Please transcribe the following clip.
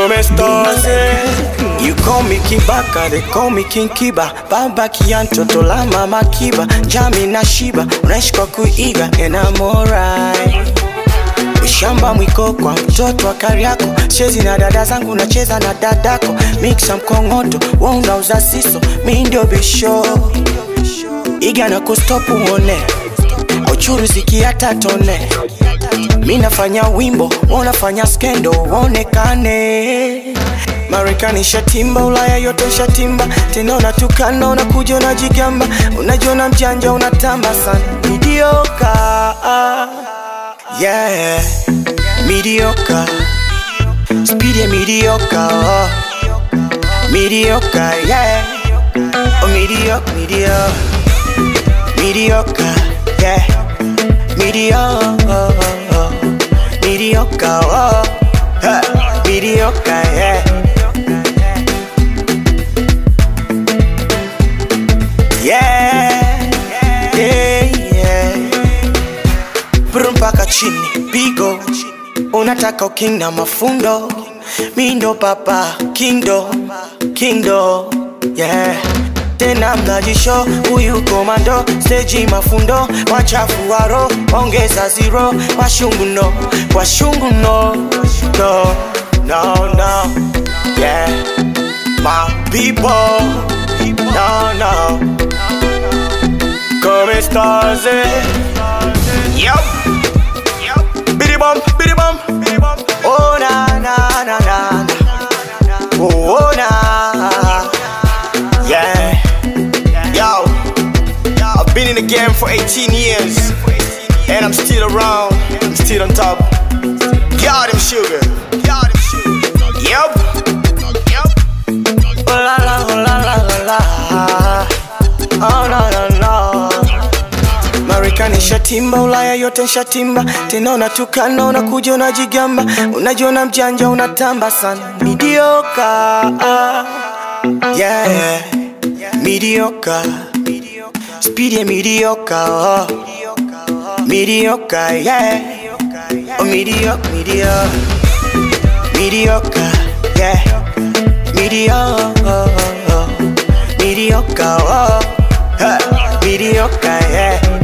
Come stose. You call me Kibaka, they call me King Kiba. Baba Kianto tola mama Kiba. Jami na shiba, unaishi kwa kuiga. And I'm alright. Shamba mwiko kwa mtoto wa Kariako. Chezi na dada zangu nacheza na dadako. Mixa mkongoto, wewe unauza siso, mimi ndio bisho. Iga na kustopu uone, uchuru ziki hata tone. Mimi nafanya wimbo, unafanya skendo, uonekane. Marekani shatimba, Ulaya yote shatimba. Tena unatukana, unakuja unajigamba. Unajiona mjanja, unatamba sana. Mediocre, yeah, mediocre. Speedy mediocre, oh. Mediocre, yeah. Oh, mediocre, mediocre. Mediocre, yeah. Mediocre, mediocre, oh. Mediocre, yeah. Yeah, yeah, yeah. Mpaka chini, pigo. Unataka uking na mafundo. Mindo papa, kindo, yeah. Tena mnajisho, uyu komando. Stage mafundo, wachafu waro. Ongeza zero, washungu no. No, yeah. My people, no. Come stars, yup. Biddy bum. Oh na. Oh na. Yeah. Yo, I've been in the game for 18 years, and I'm still around. I'm still on top. Got him sugar. Yup. Oh la. Oh no. Marekani shatimba, Ulaya yote shatimba. Tena unatukana, unakuja unajigamba. Unajiona mjanja, unatamba sana. Mediocre, yeah. Mediocre. Speedy mediocre, oh. Mediocre, yeah. Oh, mediocre. Mediocre, yeah. Mediocre, oh. Mediocre, yeah.